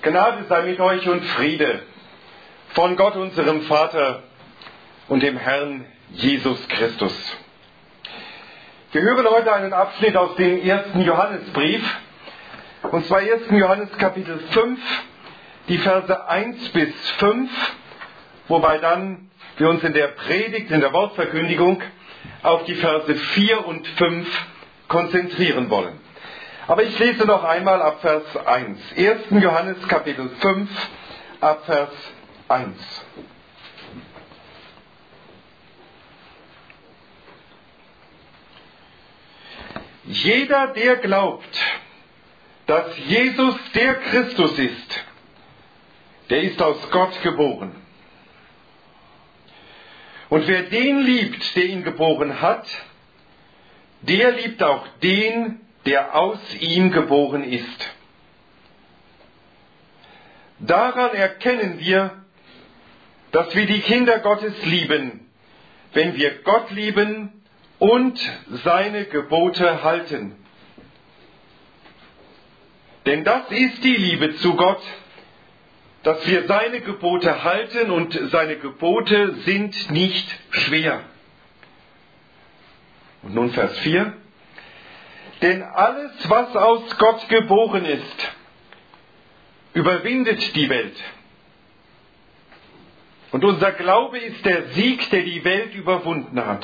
Gnade sei mit euch und Friede von Gott, unserem Vater und dem Herrn Jesus Christus. Wir hören heute einen Abschnitt aus dem 1. Johannesbrief, und zwar 1. Johannes Kapitel 5, die Verse 1 bis 5, wobei dann wir uns in der Predigt, in der Wortverkündigung auf die Verse 4 und 5 konzentrieren wollen. Aber ich lese noch einmal ab Vers 1. 1. Johannes Kapitel 5, ab Vers 1. Jeder, der glaubt, dass Jesus der Christus ist, der ist aus Gott geboren. Und wer den liebt, der ihn geboren hat, der liebt auch den, der aus ihm geboren ist. Daran erkennen wir, dass wir die Kinder Gottes lieben, wenn wir Gott lieben und seine Gebote halten. Denn das ist die Liebe zu Gott, dass wir seine Gebote halten, und seine Gebote sind nicht schwer. Und nun Vers 4. Denn alles, was aus Gott geboren ist, überwindet die Welt. Und unser Glaube ist der Sieg, der die Welt überwunden hat.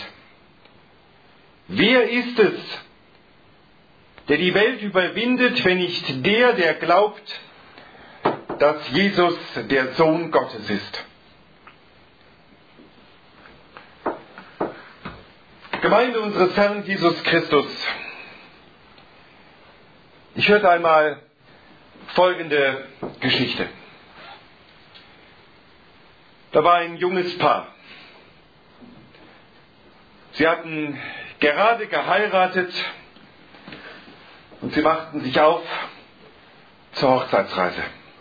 Wer ist es, der die Welt überwindet, wenn nicht der, der glaubt, dass Jesus der Sohn Gottes ist? Gemeinde unseres Herrn Jesus Christus. Ich hörte einmal folgende Geschichte. Da war ein junges Paar. Sie hatten gerade geheiratet und sie machten sich auf zur Hochzeitsreise.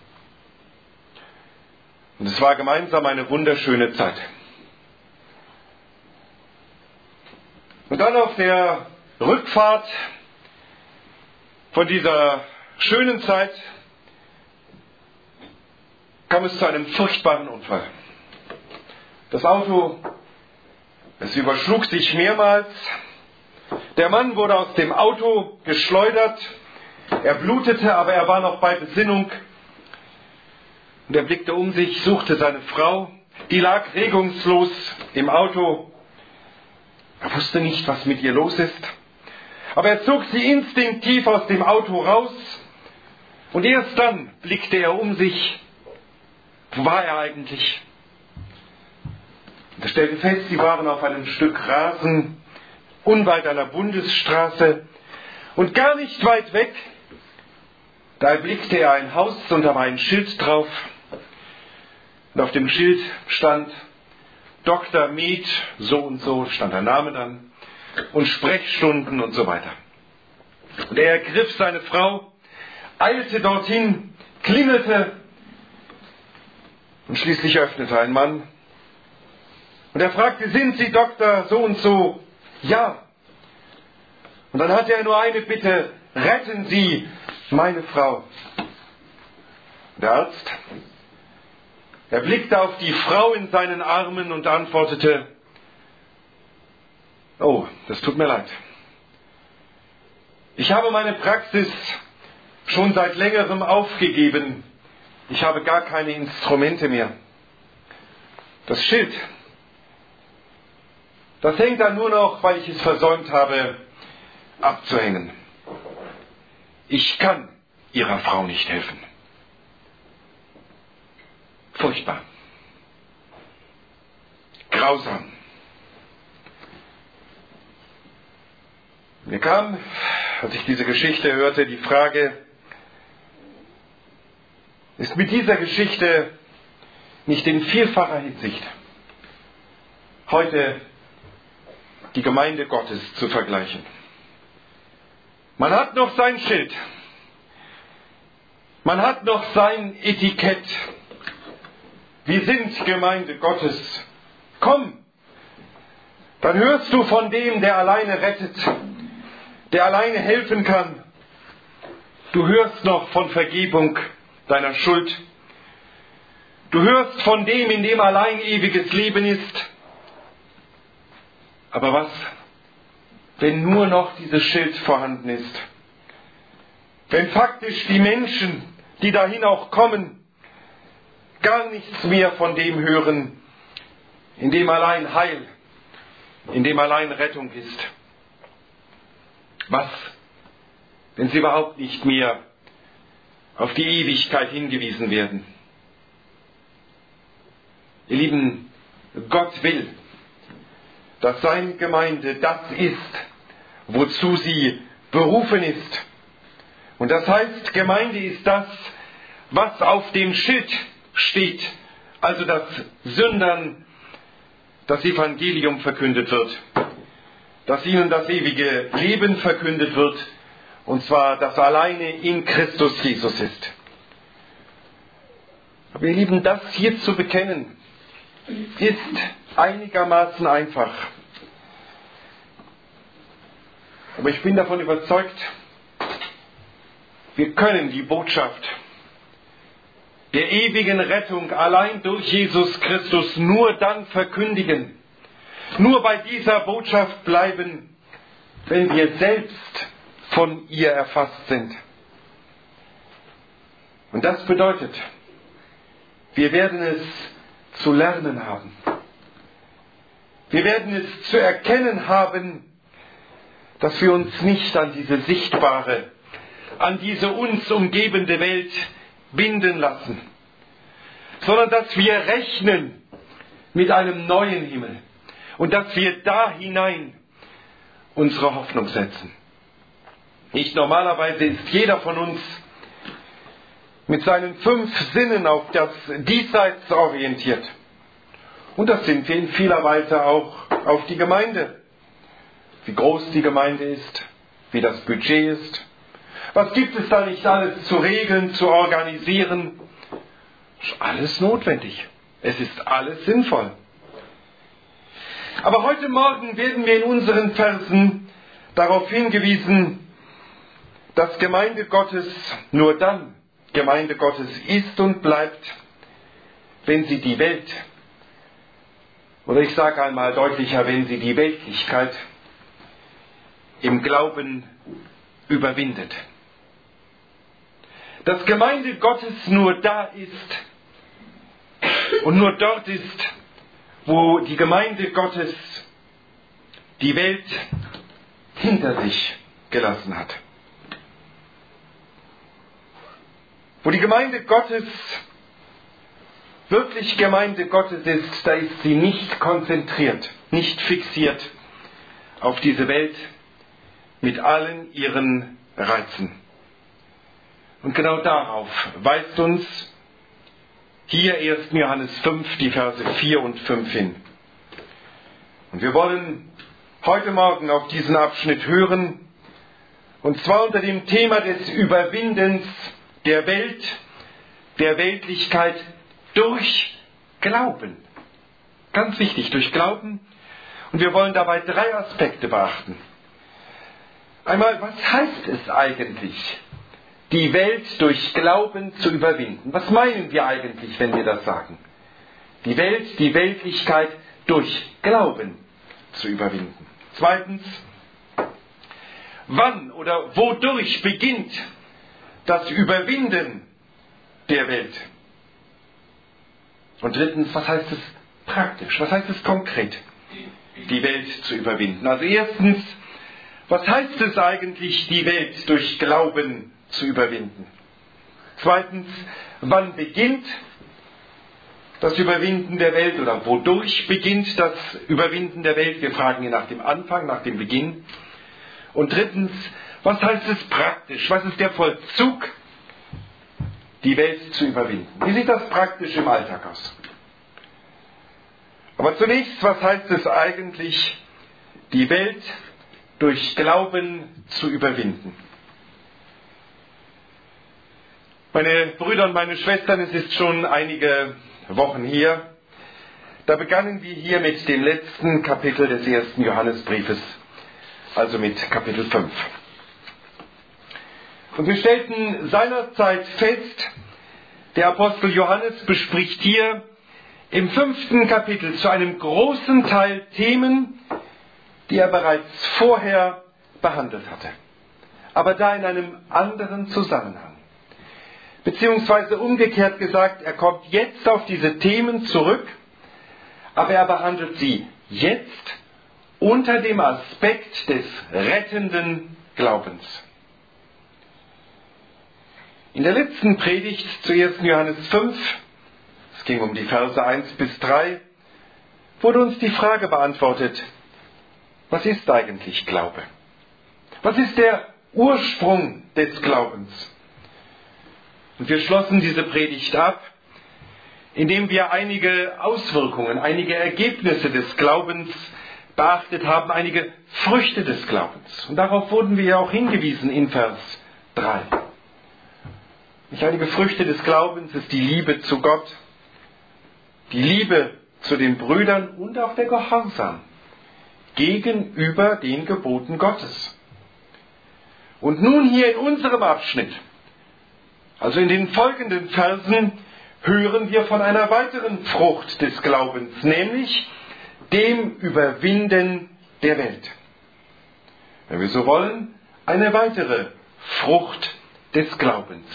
Und es war gemeinsam eine wunderschöne Zeit. Und dann auf der Rückfahrt von dieser schönen Zeit kam es zu einem furchtbaren Unfall. Das Auto, es überschlug sich mehrmals. Der Mann wurde aus dem Auto geschleudert. Er blutete, aber er war noch bei Besinnung. Und er blickte um sich, suchte seine Frau. Die lag regungslos im Auto. Er wusste nicht, was mit ihr los ist. Aber er zog sie instinktiv aus dem Auto raus. Und erst dann blickte er um sich. Wo war er eigentlich? Und er stellte fest, sie waren auf einem Stück Rasen, unweit einer Bundesstraße. Und gar nicht weit weg, da erblickte er ein Haus und da war ein Schild drauf. Und auf dem Schild stand Dr. Med, so und so, stand der Name dann, und Sprechstunden und so weiter. Und er ergriff seine Frau, eilte dorthin, klingelte, und schließlich öffnete ein Mann. Und er fragte, sind Sie Dr. so und so? Ja. Und dann hatte er nur eine Bitte, retten Sie meine Frau. Der Arzt, er blickte auf die Frau in seinen Armen und antwortete, oh, das tut mir leid. Ich habe meine Praxis schon seit längerem aufgegeben. Ich habe gar keine Instrumente mehr. Das Schild, das hängt dann nur noch, weil ich es versäumt habe, abzuhängen. Ich kann Ihrer Frau nicht helfen. Furchtbar. Grausam. Mir kam, als ich diese Geschichte hörte, die Frage, ist mit dieser Geschichte nicht in vielfacher Hinsicht heute die Gemeinde Gottes zu vergleichen? Man hat noch sein Schild. Man hat noch sein Etikett. Wir sind Gemeinde Gottes. Komm, dann hörst du von dem, der alleine rettet, der alleine helfen kann. Du hörst noch von Vergebung, deiner Schuld. Du hörst von dem, in dem allein ewiges Leben ist. Aber was, wenn nur noch dieses Schild vorhanden ist? Wenn faktisch die Menschen, die dahin auch kommen, gar nichts mehr von dem hören, in dem allein Heil, in dem allein Rettung ist. Was, wenn sie überhaupt nicht mehr auf die Ewigkeit hingewiesen werden? Ihr Lieben, Gott will, dass seine Gemeinde das ist, wozu sie berufen ist. Und das heißt, Gemeinde ist das, was auf dem Schild steht, also dass Sündern das Evangelium verkündet wird, dass ihnen das ewige Leben verkündet wird, und zwar, dass alleine in Christus Jesus ist. Aber ihr Lieben, das hier zu bekennen, ist einigermaßen einfach. Aber ich bin davon überzeugt, wir können die Botschaft der ewigen Rettung allein durch Jesus Christus nur dann verkündigen, nur bei dieser Botschaft bleiben, wenn wir selbst von ihr erfasst sind. Und das bedeutet, wir werden es zu lernen haben. Wir werden es zu erkennen haben, dass wir uns nicht an diese sichtbare, an diese uns umgebende Welt binden lassen, sondern dass wir rechnen mit einem neuen Himmel und dass wir da hinein unsere Hoffnung setzen. Nicht normalerweise ist jeder von uns mit seinen 5 Sinnen auf das Diesseits orientiert. Und das sind wir in vieler Weise auch auf die Gemeinde. Wie groß die Gemeinde ist, wie das Budget ist. Was gibt es da nicht alles zu regeln, zu organisieren? Ist alles notwendig. Es ist alles sinnvoll. Aber heute Morgen werden wir in unseren Versen darauf hingewiesen, dass Gemeinde Gottes nur dann Gemeinde Gottes ist und bleibt, wenn sie die Welt, oder ich sage einmal deutlicher, wenn sie die Weltlichkeit im Glauben überwindet. Dass Gemeinde Gottes nur da ist und nur dort ist, wo die Gemeinde Gottes die Welt hinter sich gelassen hat. Wo die Gemeinde Gottes wirklich Gemeinde Gottes ist, da ist sie nicht konzentriert, nicht fixiert auf diese Welt mit allen ihren Reizen. Und genau darauf weist uns hier 1. Johannes 5, die Verse 4 und 5 hin. Und wir wollen heute Morgen auf diesen Abschnitt hören, und zwar unter dem Thema des Überwindens der Welt, der Weltlichkeit durch Glauben. Ganz wichtig, durch Glauben. Und wir wollen dabei 3 Aspekte beachten. Einmal, was heißt es eigentlich, die Welt durch Glauben zu überwinden? Was meinen wir eigentlich, wenn wir das sagen? Die Welt, die Weltlichkeit durch Glauben zu überwinden. Zweitens, wann oder wodurch beginnt das Überwinden der Welt? Und drittens, was heißt es praktisch? Was heißt es konkret, die Welt zu überwinden? Also erstens, was heißt es eigentlich, die Welt durch Glauben zu überwinden? Zweitens, wann beginnt das Überwinden der Welt oder wodurch beginnt das Überwinden der Welt? Wir fragen hier nach dem Anfang, nach dem Beginn. Und drittens, was heißt es praktisch? Was ist der Vollzug, die Welt zu überwinden? Wie sieht das praktisch im Alltag aus? Aber zunächst, was heißt es eigentlich, die Welt durch Glauben zu überwinden? Meine Brüder und meine Schwestern, es ist schon einige Wochen her, da begannen wir hier mit dem letzten Kapitel des 1. Johannesbriefes, also mit Kapitel 5. Und wir stellten seinerzeit fest, Der Apostel Johannes bespricht hier im 5. Kapitel zu einem großen Teil Themen, die er bereits vorher behandelt hatte. Aber da in einem anderen Zusammenhang. Beziehungsweise umgekehrt gesagt, er kommt jetzt auf diese Themen zurück, aber er behandelt sie jetzt unter dem Aspekt des rettenden Glaubens. In der letzten Predigt zu 1. Johannes 5, es ging um die Verse 1 bis 3, wurde uns die Frage beantwortet, was ist eigentlich Glaube? Was ist der Ursprung des Glaubens? Und wir schlossen diese Predigt ab, indem wir einige Auswirkungen, einige Ergebnisse des Glaubens beachtet haben, einige Früchte des Glaubens. Und darauf wurden wir ja auch hingewiesen in Vers 3. Einige Früchte des Glaubens ist die Liebe zu Gott, die Liebe zu den Brüdern und auch der Gehorsam gegenüber den Geboten Gottes. Und nun hier in unserem Abschnitt, also in den folgenden Versen, hören wir von einer weiteren Frucht des Glaubens, nämlich dem Überwinden der Welt. Wenn wir so wollen, eine weitere Frucht des Glaubens.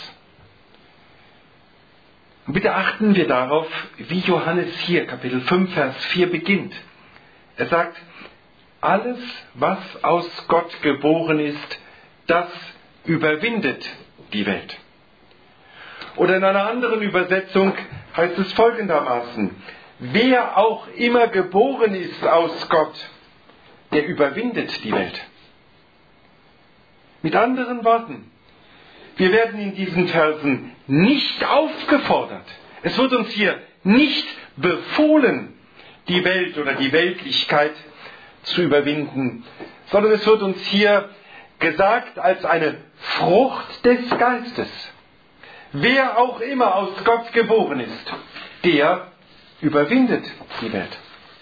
Und bitte achten wir darauf, wie Johannes hier, Kapitel 5, Vers 4 beginnt. Er sagt, alles, was aus Gott geboren ist, das überwindet die Welt. Oder in einer anderen Übersetzung heißt es folgendermaßen, wer auch immer geboren ist aus Gott, der überwindet die Welt. Mit anderen Worten, wir werden in diesen Versen nicht aufgefordert, es wird uns hier nicht befohlen, die Welt oder die Weltlichkeit zu überwinden, sondern es wird uns hier gesagt als eine Frucht des Geistes. Wer auch immer aus Gott geboren ist, der überwindet die Welt.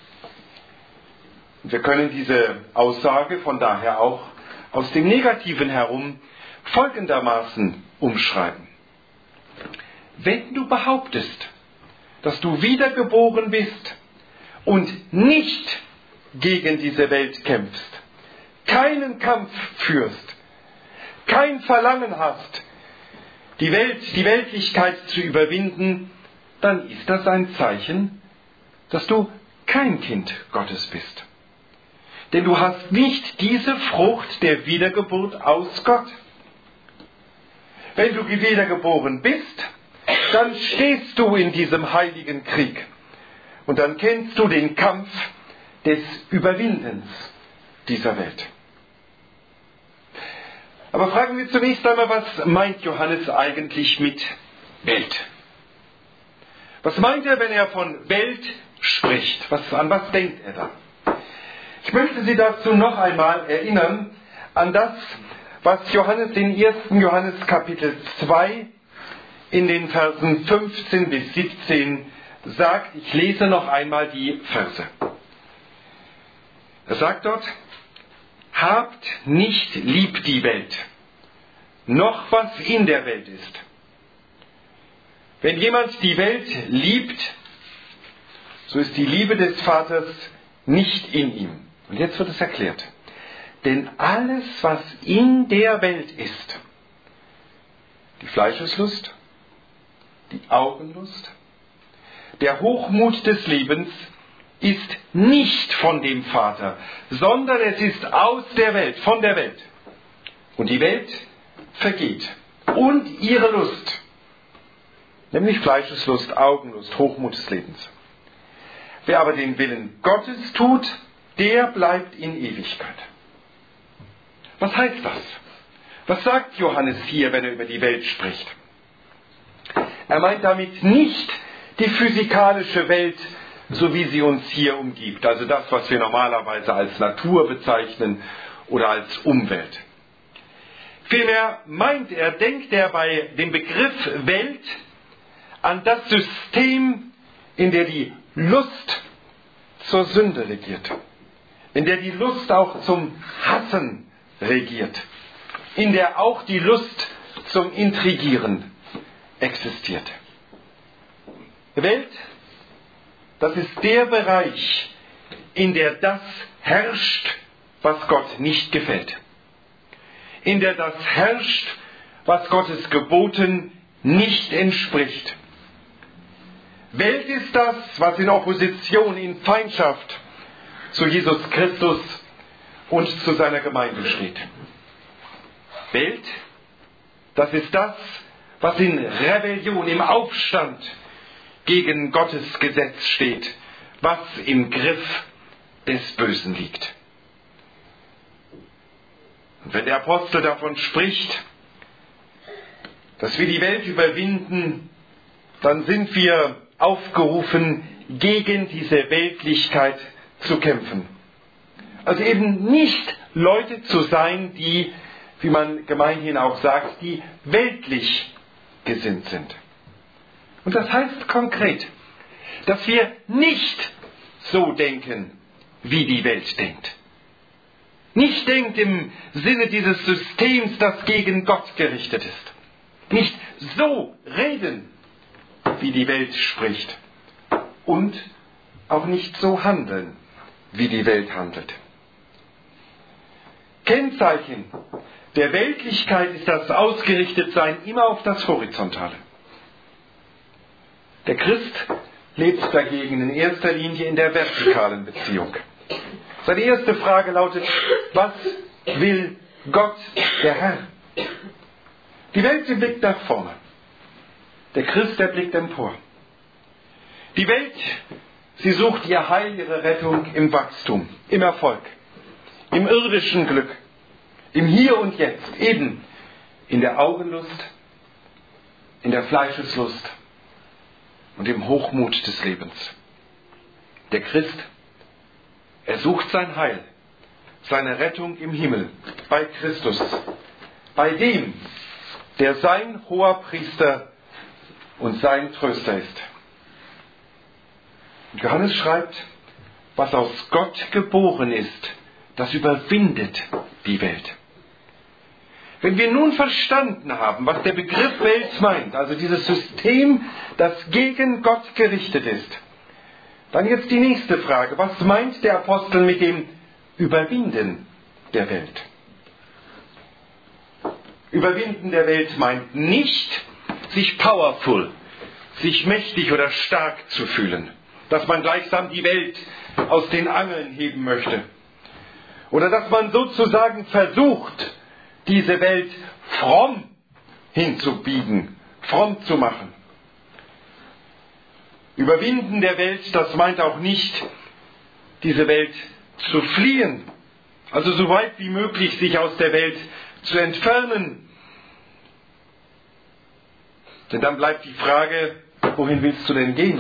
Und wir können diese Aussage von daher auch aus dem Negativen herum folgendermaßen umschreiben. Wenn du behauptest, dass du wiedergeboren bist und nicht gegen diese Welt kämpfst, keinen Kampf führst, kein Verlangen hast, die Weltlichkeit zu überwinden, dann ist das ein Zeichen, dass du kein Kind Gottes bist. Denn du hast nicht diese Frucht der Wiedergeburt aus Gott. Wenn du wiedergeboren bist, dann stehst du in diesem heiligen Krieg. Und dann kennst du den Kampf des Überwindens dieser Welt. Aber fragen wir zunächst einmal, was meint Johannes eigentlich mit Welt? Was meint er, wenn er von Welt spricht? An was denkt er da? Ich möchte Sie dazu noch einmal erinnern an das, was Johannes in 1. Johannes Kapitel 2 in den Versen 15 bis 17 sagt. Ich lese noch einmal die Verse. Er sagt dort, habt nicht lieb die Welt, noch was in der Welt ist. Wenn jemand die Welt liebt, so ist die Liebe des Vaters nicht in ihm. Und jetzt wird es erklärt. Denn alles, was in der Welt ist, die Fleischeslust, die Augenlust, der Hochmut des Lebens, ist nicht von dem Vater, sondern es ist aus der Welt, von der Welt. Und die Welt vergeht. Und ihre Lust, nämlich Fleischeslust, Augenlust, Hochmut des Lebens. Wer aber den Willen Gottes tut, der bleibt in Ewigkeit. Was heißt das? Was sagt Johannes hier, wenn er über die Welt spricht? Er meint damit nicht die physikalische Welt, so wie sie uns hier umgibt, also das, was wir normalerweise als Natur bezeichnen oder als Umwelt. Vielmehr denkt er bei dem Begriff Welt an das System, in der die Lust zur Sünde regiert, in der die Lust auch zum Hassen regiert, in der auch die Lust zum Intrigieren existiert. Welt, das ist der Bereich, in der das herrscht, was Gott nicht gefällt. In der das herrscht, was Gottes Geboten nicht entspricht. Welt ist das, was in Opposition, in Feindschaft zu Jesus Christus und zu seiner Gemeinde steht. Welt, das ist das, was in Rebellion, im Aufstand gegen Gottes Gesetz steht, was im Griff des Bösen liegt. Und wenn der Apostel davon spricht, dass wir die Welt überwinden, dann sind wir aufgerufen, gegen diese Weltlichkeit zu kämpfen. Also eben nicht Leute zu sein, die, wie man gemeinhin auch sagt, die weltlich gesinnt sind. Und das heißt konkret, dass wir nicht so denken, wie die Welt denkt. Nicht denkt im Sinne dieses Systems, das gegen Gott gerichtet ist. Nicht so reden, wie die Welt spricht. Und auch nicht so handeln, wie die Welt handelt. Kennzeichen der Weltlichkeit ist das Ausgerichtetsein immer auf das Horizontale. Der Christ lebt dagegen in erster Linie in der vertikalen Beziehung. Seine erste Frage lautet, was will Gott, der Herr? Die Welt, sie blickt nach vorne. Der Christ, der blickt empor. Die Welt, sie sucht ihr Heil, ihre Rettung im Wachstum, im Erfolg, im irdischen Glück, im Hier und Jetzt, eben in der Augenlust, in der Fleischeslust und im Hochmut des Lebens. Der Christ, er sucht sein Heil, seine Rettung im Himmel, bei Christus, bei dem, der sein Hoherpriester und sein Tröster ist. Johannes schreibt, was aus Gott geboren ist, das überwindet die Welt. Wenn wir nun verstanden haben, was der Begriff Welt meint, also dieses System, das gegen Gott gerichtet ist, dann jetzt die nächste Frage. Was meint der Apostel mit dem Überwinden der Welt? Überwinden der Welt meint nicht, sich powerful, sich mächtig oder stark zu fühlen, dass man gleichsam die Welt aus den Angeln heben möchte. Oder dass man sozusagen versucht, diese Welt fromm hinzubiegen, fromm zu machen. Überwinden der Welt, das meint auch nicht, diese Welt zu fliehen, also so weit wie möglich sich aus der Welt zu entfernen. Denn dann bleibt die Frage, wohin willst du denn gehen?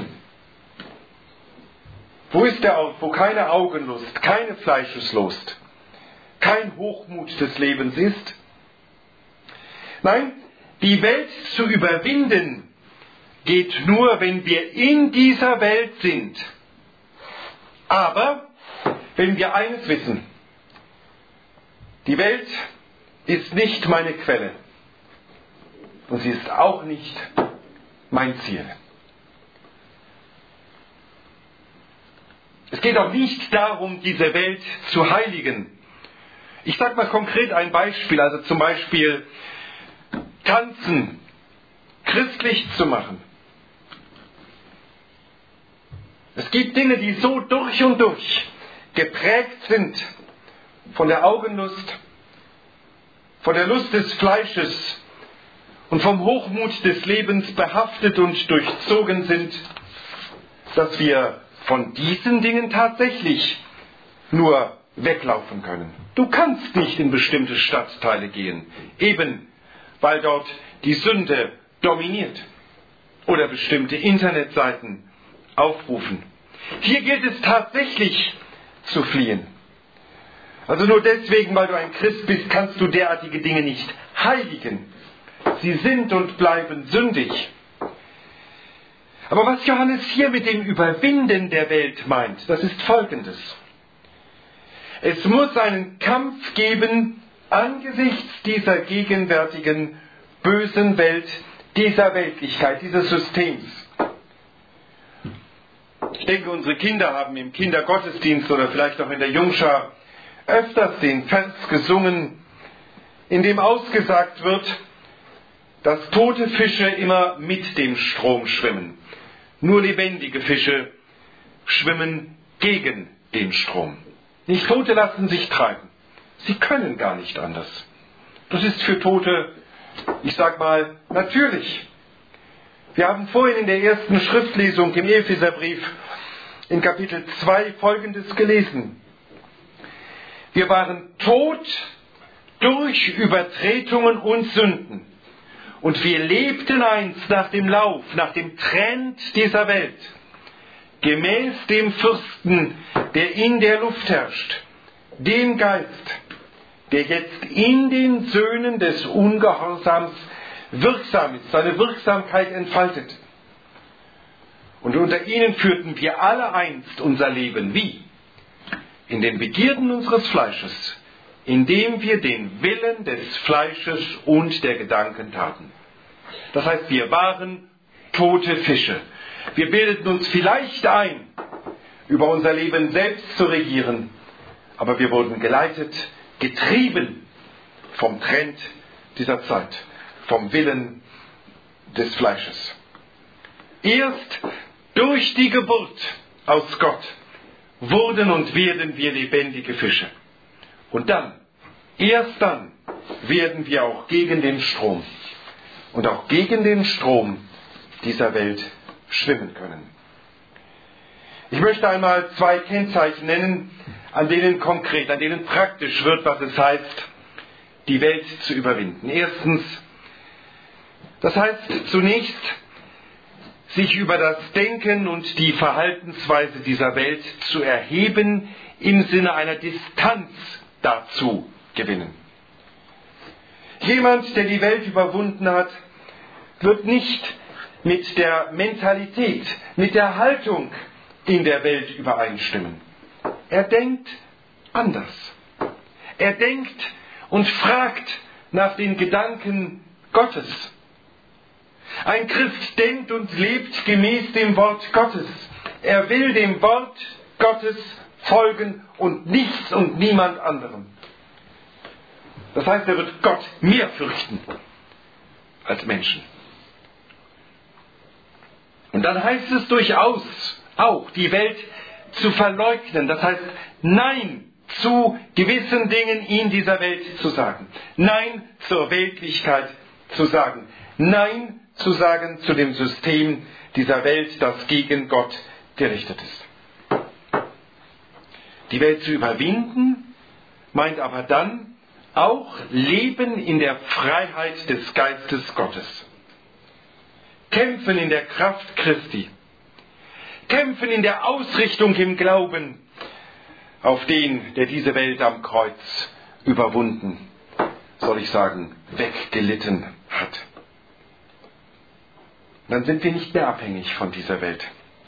Wo ist der Ort, wo keine Augenlust, keine Fleischeslust, kein Hochmut des Lebens ist? Nein, die Welt zu überwinden geht nur, wenn wir in dieser Welt sind. Aber wenn wir eines wissen, die Welt ist nicht meine Quelle und sie ist auch nicht mein Ziel. Es geht auch nicht darum, diese Welt zu heiligen. Ich sage mal konkret ein Beispiel, also zum Beispiel Tanzen christlich zu machen. Es gibt Dinge, die so durch und durch geprägt sind von der Augenlust, von der Lust des Fleisches und vom Hochmut des Lebens behaftet und durchzogen sind, dass wir von diesen Dingen tatsächlich nur weglaufen können. Du kannst nicht in bestimmte Stadtteile gehen, eben weil dort die Sünde dominiert oder bestimmte Internetseiten aufrufen. Hier gilt es tatsächlich zu fliehen. Also nur deswegen, weil du ein Christ bist, kannst du derartige Dinge nicht heiligen. Sie sind und bleiben sündig. Aber was Johannes hier mit dem Überwinden der Welt meint, das ist Folgendes. Es muss einen Kampf geben angesichts dieser gegenwärtigen bösen Welt, dieser Weltlichkeit, dieses Systems. Ich denke, unsere Kinder haben im Kindergottesdienst oder vielleicht auch in der Jungschar öfters den Vers gesungen, in dem ausgesagt wird, dass tote Fische immer mit dem Strom schwimmen. Nur lebendige Fische schwimmen gegen den Strom. Nicht Tote lassen sich treiben. Sie können gar nicht anders. Das ist für Tote, ich sag mal, natürlich. Wir haben vorhin in der ersten Schriftlesung im Epheserbrief in Kapitel 2 Folgendes gelesen. Wir waren tot durch Übertretungen und Sünden. Und wir lebten einst nach dem Lauf, nach dem Trend dieser Welt, gemäß dem Fürsten, der in der Luft herrscht, dem Geist, der jetzt in den Söhnen des Ungehorsams wirksam ist, seine Wirksamkeit entfaltet. Und unter ihnen führten wir alle einst unser Leben. Wie? In den Begierden unseres Fleisches, indem wir den Willen des Fleisches und der Gedanken taten. Das heißt, wir waren tote Fische. Wir bildeten uns vielleicht ein, über unser Leben selbst zu regieren, aber wir wurden geleitet, getrieben vom Trend dieser Zeit, vom Willen des Fleisches. Erst durch die Geburt aus Gott wurden und werden wir lebendige Fische. Und dann, erst dann, werden wir auch gegen den Strom und auch gegen den Strom dieser Welt schwimmen können. Ich möchte einmal 2 Kennzeichen nennen, an denen konkret, an denen praktisch wird, was es heißt, die Welt zu überwinden. Erstens, das heißt zunächst, sich über das Denken und die Verhaltensweise dieser Welt zu erheben, im Sinne einer Distanz dazu gewinnen. Jemand, der die Welt überwunden hat, wird nicht mit der Mentalität, mit der Haltung in der Welt übereinstimmen. Er denkt anders. Er denkt und fragt nach den Gedanken Gottes. Ein Christ denkt und lebt gemäß dem Wort Gottes. Er will dem Wort Gottes folgen und nichts und niemand anderem. Das heißt, er wird Gott mehr fürchten als Menschen. Und dann heißt es durchaus auch, die Welt zu verleugnen. Das heißt, Nein zu gewissen Dingen in dieser Welt zu sagen. Nein zur Weltlichkeit zu sagen. Nein zu sagen zu dem System dieser Welt, das gegen Gott gerichtet ist. Die Welt zu überwinden, meint aber dann auch Leben in der Freiheit des Geistes Gottes. Kämpfen in der Kraft Christi. Kämpfen in der Ausrichtung im Glauben auf den, der diese Welt am Kreuz überwunden, soll ich sagen, weggelitten hat. Dann sind wir nicht mehr abhängig von dieser Welt.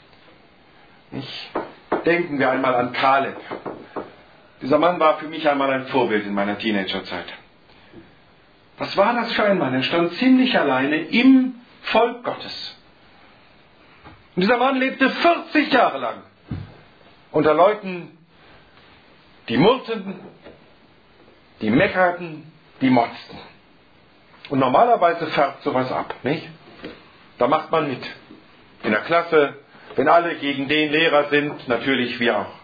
Denken wir einmal an Kaleb. Dieser Mann war für mich einmal ein Vorbild in meiner Teenagerzeit. Was war das für ein Mann? Er stand ziemlich alleine im Volk Gottes. Und dieser Mann lebte 40 Jahre lang unter Leuten, die murrten, die meckerten, die motzten. Und normalerweise färbt sowas ab, nicht? Da macht man mit. In der Klasse, wenn alle gegen den Lehrer sind, natürlich wir auch.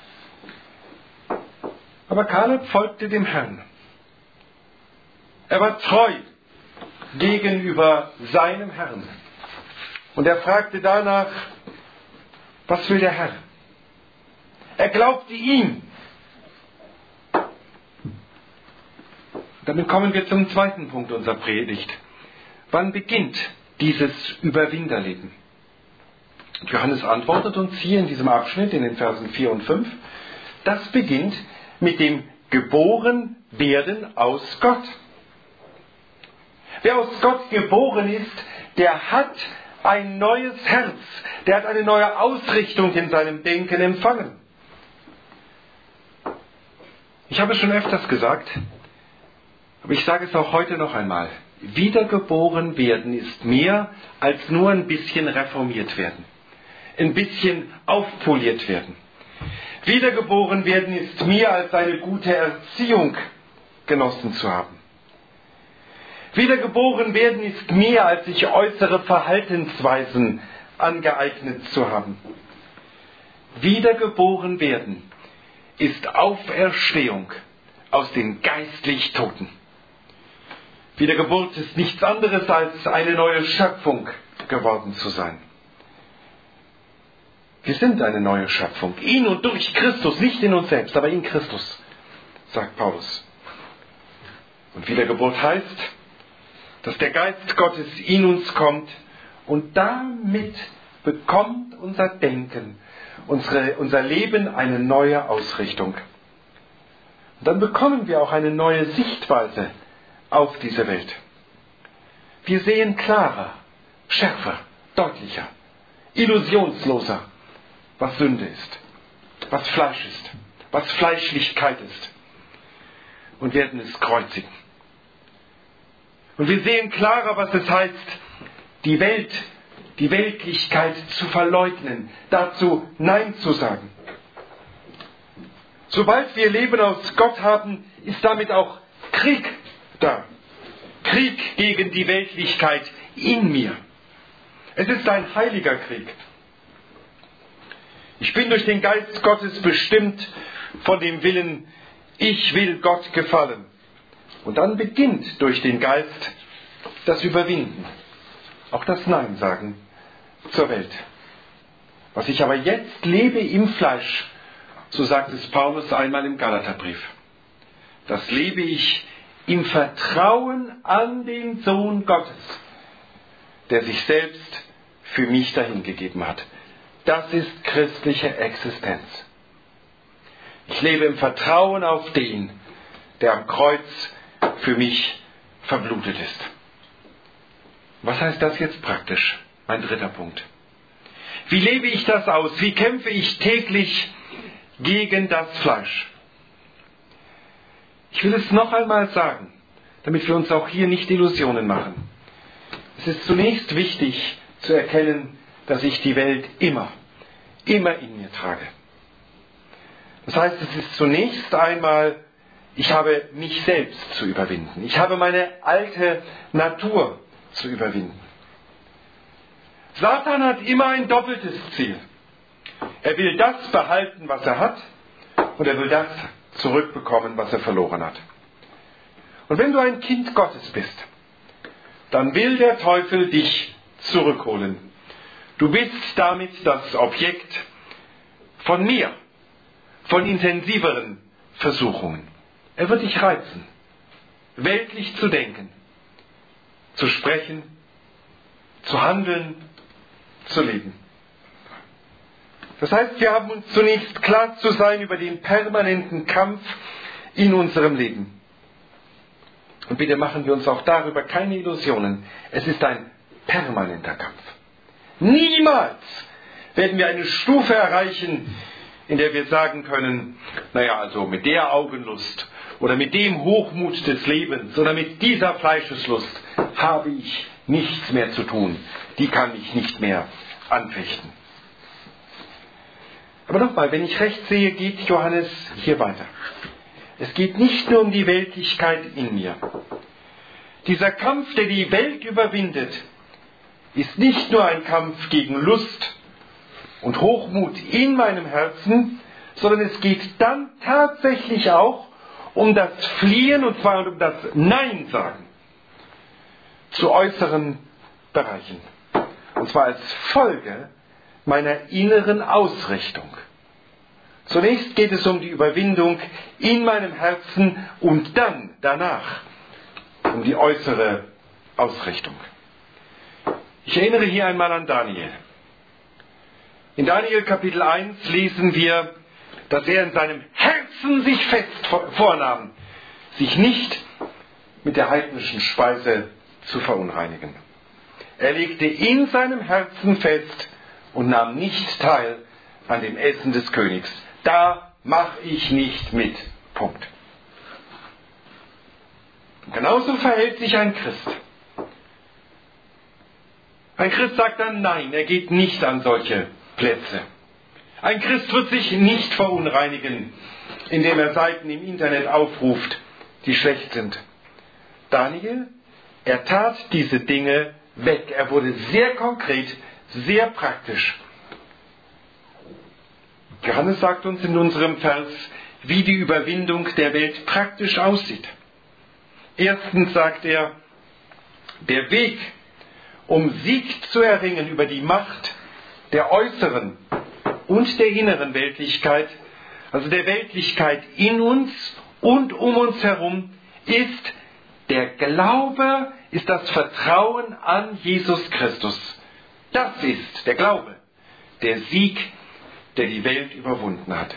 Aber Kaleb folgte dem Herrn. Er war treu gegenüber seinem Herrn. Und er fragte danach, was will der Herr? Er glaubte ihm. Damit kommen wir zum zweiten Punkt unserer Predigt. Wann beginnt dieses Überwinderleben? Und Johannes antwortet uns hier in diesem Abschnitt, in den Versen 4 und 5, das beginnt mit dem Geborenwerden aus Gott. Wer aus Gott geboren ist, der hat ein neues Herz, der hat eine neue Ausrichtung in seinem Denken empfangen. Ich habe es schon öfters gesagt, aber ich sage es auch heute noch einmal. Wiedergeboren werden ist mehr als nur ein bisschen reformiert werden. ein bisschen aufpoliert werden. Wiedergeboren werden ist mehr als eine gute Erziehung genossen zu haben. Wiedergeboren werden ist mehr als sich äußere Verhaltensweisen angeeignet zu haben. Wiedergeboren werden ist Auferstehung aus den geistlich Toten. Wiedergeburt ist nichts anderes als eine neue Schöpfung geworden zu sein. Wir sind eine neue Schöpfung, in und durch Christus, nicht in uns selbst, aber in Christus, sagt Paulus. Und Wiedergeburt heißt, dass der Geist Gottes in uns kommt und damit bekommt unser Denken, unser Leben eine neue Ausrichtung. Und dann bekommen wir auch eine neue Sichtweise auf diese Welt. Wir sehen klarer, schärfer, deutlicher, illusionsloser, was Sünde ist, was Fleisch ist, was Fleischlichkeit ist, und werden es kreuzigen. Und wir sehen klarer, was es heißt, die Weltlichkeit zu verleugnen, dazu Nein zu sagen. Sobald wir Leben aus Gott haben, ist damit auch Krieg da. Krieg gegen die Weltlichkeit in mir. Es ist ein heiliger Krieg. Ich bin durch den Geist Gottes bestimmt von dem Willen, ich will Gott gefallen. Und dann beginnt durch den Geist das Überwinden, auch das Nein sagen zur Welt. Was ich aber jetzt lebe im Fleisch, so sagt es Paulus einmal im Galaterbrief, das lebe ich im Vertrauen an den Sohn Gottes, der sich selbst für mich dahingegeben hat. Das ist christliche Existenz. Ich lebe im Vertrauen auf den, der am Kreuz für mich verblutet ist. Was heißt das jetzt praktisch? Mein dritter Punkt. Wie lebe ich das aus? Wie kämpfe ich täglich gegen das Fleisch? Ich will es noch einmal sagen, damit wir uns auch hier nicht Illusionen machen. Es ist zunächst wichtig zu erkennen, dass ich die Welt immer in mir trage. Das heißt, es ist zunächst einmal, ich habe mich selbst zu überwinden. Ich habe meine alte Natur zu überwinden. Satan hat immer ein doppeltes Ziel. Er will das behalten, was er hat, und er will das zurückbekommen, was er verloren hat. Und wenn du ein Kind Gottes bist, dann will der Teufel dich zurückholen. Du bist damit das Objekt von mir, von intensiveren Versuchungen. Er wird dich reizen, weltlich zu denken, zu sprechen, zu handeln, zu leben. Das heißt, wir haben uns zunächst klar zu sein über den permanenten Kampf in unserem Leben. Und bitte machen wir uns auch darüber keine Illusionen. Es ist ein permanenter Kampf. Niemals werden wir eine Stufe erreichen, in der wir sagen können, also mit der Augenlust oder mit dem Hochmut des Lebens oder mit dieser Fleischeslust habe ich nichts mehr zu tun. Die kann ich nicht mehr anfechten. Aber nochmal, wenn ich recht sehe, geht Johannes hier weiter. Es geht nicht nur um die Weltlichkeit in mir. Dieser Kampf, der die Welt überwindet, ist nicht nur ein Kampf gegen Lust und Hochmut in meinem Herzen, sondern es geht dann tatsächlich auch um das Fliehen, und zwar um das Nein sagen zu äußeren Bereichen. Und zwar als Folge meiner inneren Ausrichtung. Zunächst geht es um die Überwindung in meinem Herzen und dann, danach, um die äußere Ausrichtung. Ich erinnere hier einmal an Daniel. In Daniel Kapitel 1 lesen wir, dass er in seinem Herzen sich fest vornahm, sich nicht mit der heidnischen Speise zu verunreinigen. Er legte in seinem Herzen fest und nahm nicht teil an dem Essen des Königs. Da mache ich nicht mit. Punkt. Und genauso verhält sich ein Christ. Ein Christ sagt dann Nein, er geht nicht an solche Plätze. Ein Christ wird sich nicht verunreinigen, indem er Seiten im Internet aufruft, die schlecht sind. Daniel, er tat diese Dinge weg. Er wurde sehr konkret, sehr praktisch. Johannes sagt uns in unserem Vers, wie die Überwindung der Welt praktisch aussieht. Erstens sagt er, der Weg, um Sieg zu erringen über die Macht der äußeren und der inneren Weltlichkeit, also der Weltlichkeit in uns und um uns herum, ist der Glaube, ist das Vertrauen an Jesus Christus. Das ist der Glaube, der Sieg, der die Welt überwunden hat.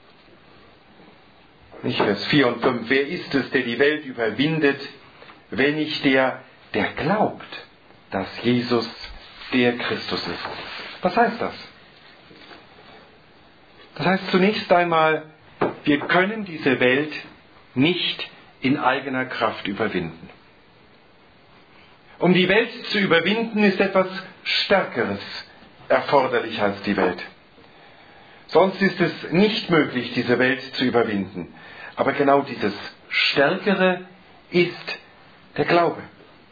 Nicht Vers 4 und 5. Wer ist es, der die Welt überwindet, wenn nicht der glaubt, dass Jesus der Christus ist? Was heißt das? Das heißt zunächst einmal, wir können diese Welt nicht in eigener Kraft überwinden. Um die Welt zu überwinden, ist etwas Stärkeres erforderlich als die Welt. Sonst ist es nicht möglich, diese Welt zu überwinden. Aber genau dieses Stärkere ist der Glaube.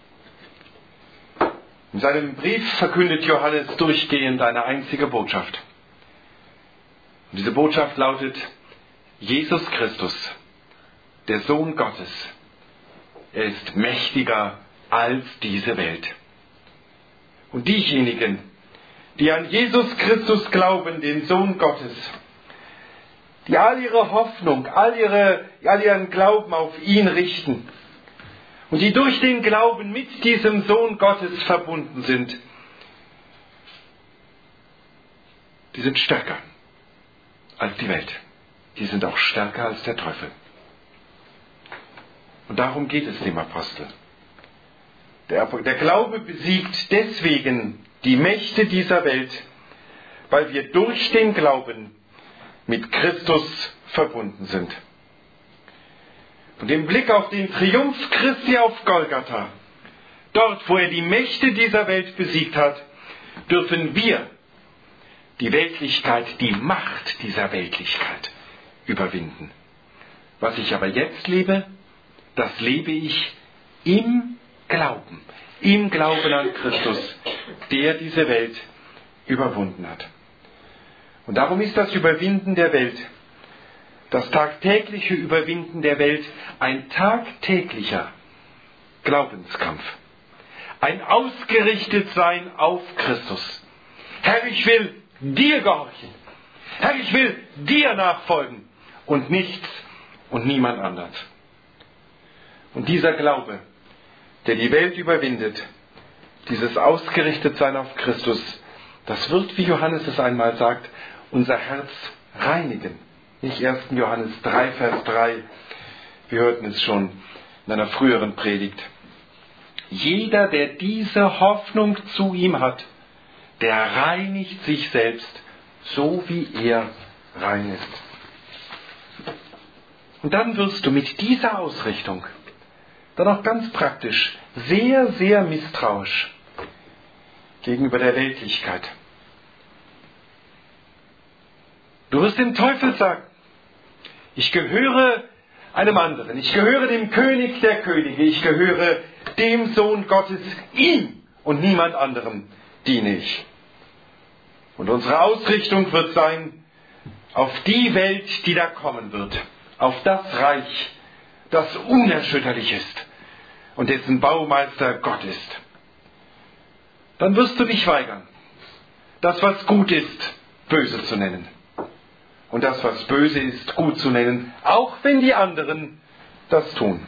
In seinem Brief verkündet Johannes durchgehend eine einzige Botschaft. Und diese Botschaft lautet, Jesus Christus, der Sohn Gottes, er ist mächtiger als diese Welt. Und diejenigen, die an Jesus Christus glauben, den Sohn Gottes, die all ihre Hoffnung, all ihren Glauben auf ihn richten und die durch den Glauben mit diesem Sohn Gottes verbunden sind, die sind stärker als die Welt. Die sind auch stärker als der Teufel. Und darum geht es dem Apostel. Der Glaube besiegt deswegen die Mächte dieser Welt, weil wir durch den Glauben mit Christus verbunden sind. Und im Blick auf den Triumph Christi auf Golgatha, dort wo er die Mächte dieser Welt besiegt hat, dürfen wir die Weltlichkeit, die Macht dieser Weltlichkeit überwinden. Was ich aber jetzt lebe, das lebe ich im Glauben an Christus, der diese Welt überwunden hat. Und darum ist das Überwinden der Welt, das tagtägliche Überwinden der Welt, ein tagtäglicher Glaubenskampf. Ein Ausgerichtetsein auf Christus. Herr, ich will dir gehorchen. Herr, ich will dir nachfolgen und nichts und niemand anders. Und dieser Glaube, der die Welt überwindet, dieses Ausgerichtetsein auf Christus, das wird, wie Johannes es einmal sagt, unser Herz reinigen. Nicht 1. Johannes 3, Vers 3. Wir hörten es schon in einer früheren Predigt. Jeder, der diese Hoffnung zu ihm hat, der reinigt sich selbst, so wie er rein ist. Und dann wirst du mit dieser Ausrichtung dann auch ganz praktisch sehr, sehr misstrauisch gegenüber der Weltlichkeit. Du wirst dem Teufel sagen, ich gehöre einem anderen, ich gehöre dem König der Könige, ich gehöre dem Sohn Gottes, ihm und niemand anderem diene ich. Und unsere Ausrichtung wird sein auf die Welt, die da kommen wird, auf das Reich, das unerschütterlich ist und dessen Baumeister Gott ist. Dann wirst du dich weigern, das, was gut ist, böse zu nennen. Und das, was böse ist, gut zu nennen, auch wenn die anderen das tun.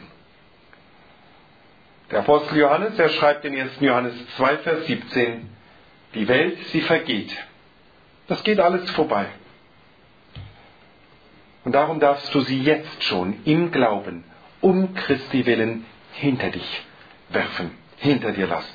Der Apostel Johannes, er schreibt in 1. Johannes 2, Vers 17, die Welt, sie vergeht. Das geht alles vorbei. Und darum darfst du sie jetzt schon im Glauben, um Christi willen, hinter dich werfen, hinter dir lassen.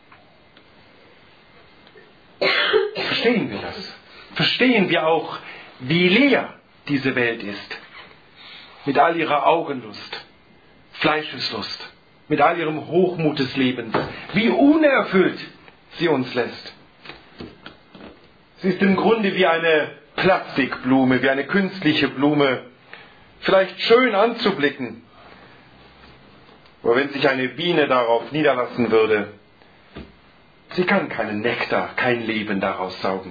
Verstehen wir das? Verstehen wir auch, wie leer diese Welt ist? Mit all ihrer Augenlust, Fleischeslust, mit all ihrem Hochmut des Lebens, wie unerfüllt sie uns lässt. Sie ist im Grunde wie eine Plastikblume, wie eine künstliche Blume, vielleicht schön anzublicken. Aber wenn sich eine Biene darauf niederlassen würde, sie kann keinen Nektar, kein Leben daraus saugen.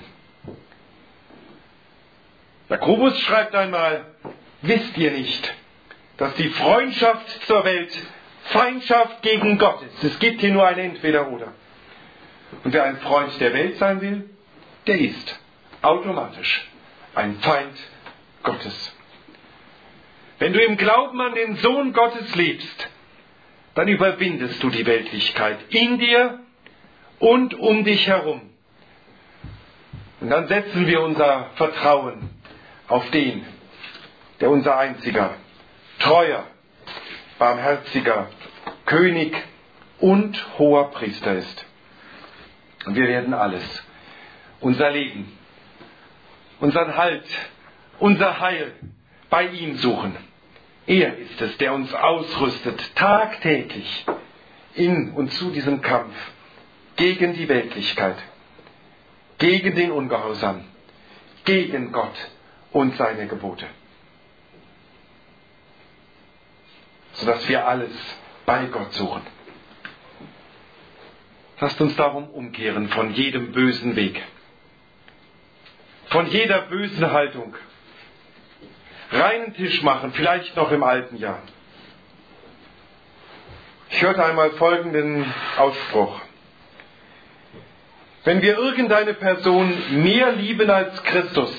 Jakobus schreibt einmal, wisst ihr nicht, dass die Freundschaft zur Welt Feindschaft gegen Gott ist? Es gibt hier nur ein Entweder-Oder. Und wer ein Freund der Welt sein will, der ist automatisch ein Feind Gottes. Wenn du im Glauben an den Sohn Gottes lebst, dann überwindest du die Weltlichkeit in dir und um dich herum. Und dann setzen wir unser Vertrauen auf den, der unser einziger, treuer, barmherziger König und hoher Priester ist. Und wir werden alles, unser Leben, unseren Halt, unser Heil bei ihm suchen. Er ist es, der uns ausrüstet, tagtäglich in und zu diesem Kampf gegen die Weltlichkeit, gegen den Ungehorsam, gegen Gott und seine Gebote. Sodass wir alles bei Gott suchen. Lasst uns darum umkehren von jedem bösen Weg, von jeder bösen Haltung. Reinen Tisch machen, vielleicht noch im alten Jahr. Ich hörte einmal folgenden Ausspruch. Wenn wir irgendeine Person mehr lieben als Christus,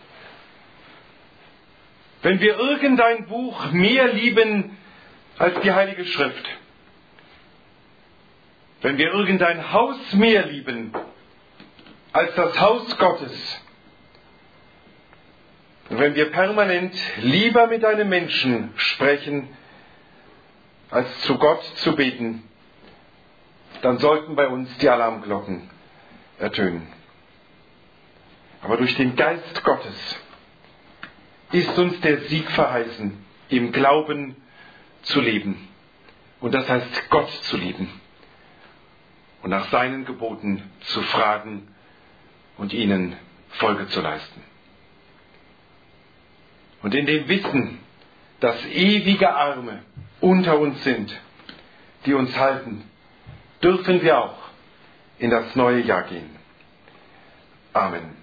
wenn wir irgendein Buch mehr lieben als die Heilige Schrift, wenn wir irgendein Haus mehr lieben als das Haus Gottes, und wenn wir permanent lieber mit einem Menschen sprechen, als zu Gott zu beten, dann sollten bei uns die Alarmglocken ertönen. Aber durch den Geist Gottes ist uns der Sieg verheißen, im Glauben zu leben. Und das heißt, Gott zu lieben und nach seinen Geboten zu fragen und ihnen Folge zu leisten. Und in dem Wissen, dass ewige Arme unter uns sind, die uns halten, dürfen wir auch in das neue Jahr gehen. Amen.